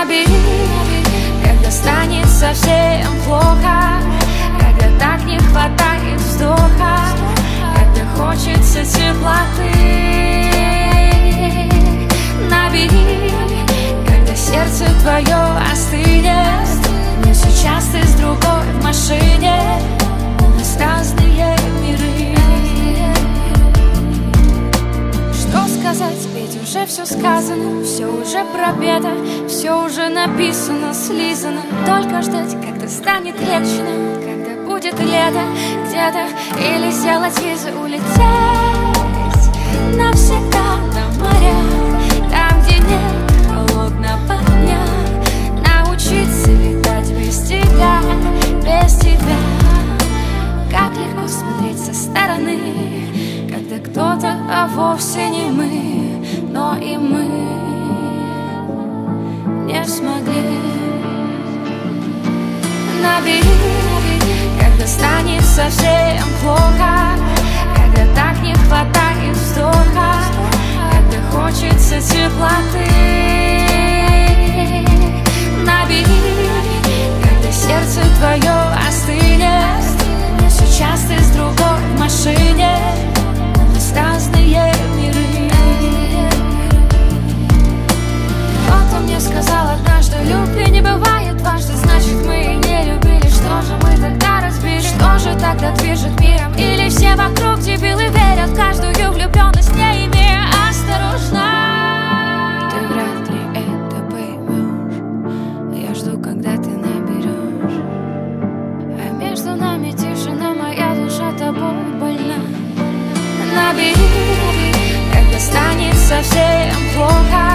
Набери, когда станет совсем плохо, когда так не хватает вздоха, когда хочется теплоты. Набери, когда сердце твое остынет, но сейчас ты с другой в машине, у нас разные миры. Что сказать, ведь уже все сказано, все уже пропето, все уже написано, слизано. Только ждать, когда станет легче, когда будет лето где-то, или сделать визу, улететь навсегда на моря, там, где нет холодного дня, научиться летать без тебя, без тебя. Как легко смотреть со стороны, когда кто-то, а вовсе не мы, но и мы не смогли. Набери, когда станет совсем плохо, когда так не хватает вздоха, когда хочется теплоты. Набери, когда сердце твое остынет, но сейчас ты с другой в машине, у нас разные миры. Кто-то мне сказал однажды, любви не бывает дважды, значит мы и не любили. Что же мы тогда разбили? Что же тогда движет миром? Или все вокруг дебилы верят в каждую влюбленность, не имея осторожно? Ты вряд ли это поймешь, я жду, когда ты наберешь, а между нами тишина, моя душа тобой больна. Набери, когда станет совсем плохо,